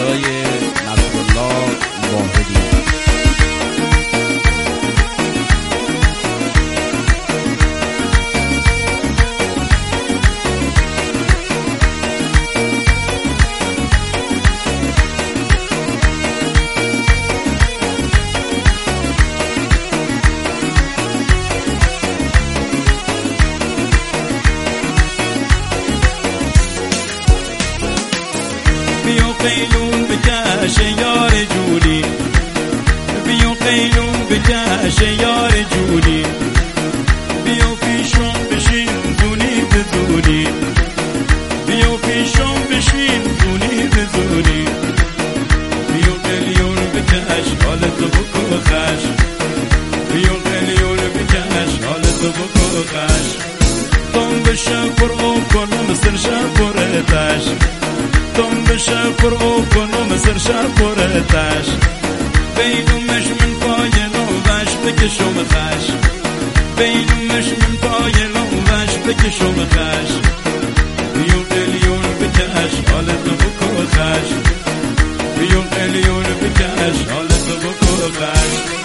برای نصرالله واحدی. بیو قیلون بکش یار جونی، بیو قیلون بکش یار جونی، بیو پیشم بشین زونی بزونی، بیو پیشم بشین زونی بزونی، بیو قلیون بکش حالتو بکو خش، بیو قلیون بکش حالتو بکو خش، تون بشه پر او کنم سرشه پرتش، تون بشه پر او کنم سرشه پرتش، بیدومش من پایلو وش بکشم خش، بیدومش من پایلو وش بکشم خش، بیو قلیون بکش حالتو بکو خش، بیو قلیون بکش حالتو بکو خش.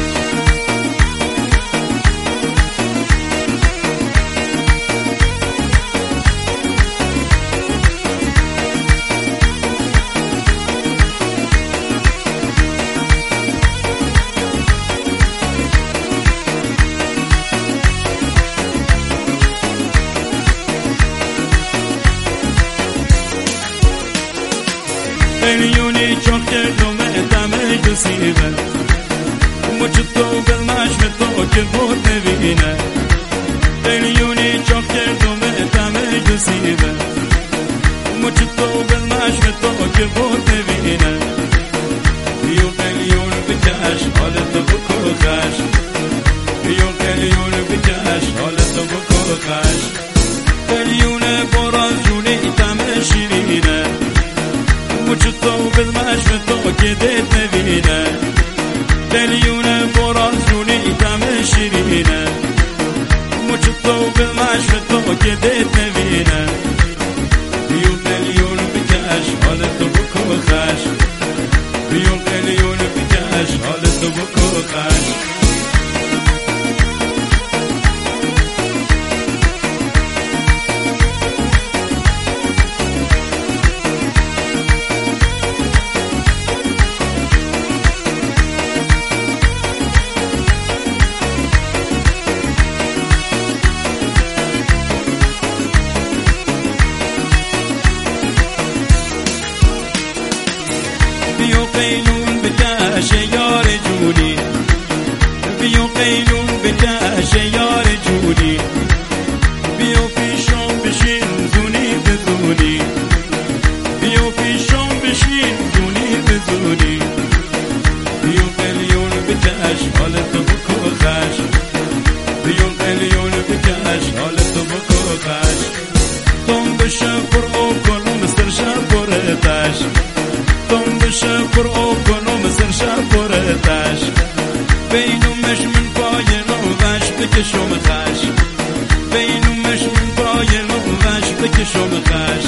قلیونی çok کردم ادمه دسیبه مجدو بالمش تو که بود نبینه، قلیونی çok کردم ادمه دسیبه مجدو بالمش تو که بود نبینه، بیو قلیون بکش حالتو بکو خش، بیو قلیون بکش حالتو بکو خش، قلیون بران جونی ادمه شیرینه مجدو بالمش تو که دید نبینه، قلیون بران جونی ادمه شیرینه مجدو بالمش تو که دید نبینه، بیو قلیون بکش حالتو بکو خش، بیو قلیون بکش حالتو بکو خش. بیو قیلون بکش یار جونی، بیو قیلون بکش یار جونی، بیو پیشم بشین زونی بزونی، بیو پیشم بشین زونی بزونی، بیو قلیون بکش حالتو بکو خش، بیو قلیون بکش حالتو بکو خش، تون بشه پر او کنم سرشه پرتش، تون بشه پر او کنم سرشه پرتش، بیدومش من پایلو وش بکشم خش، بیدومش من پایلو وش بکشم خش،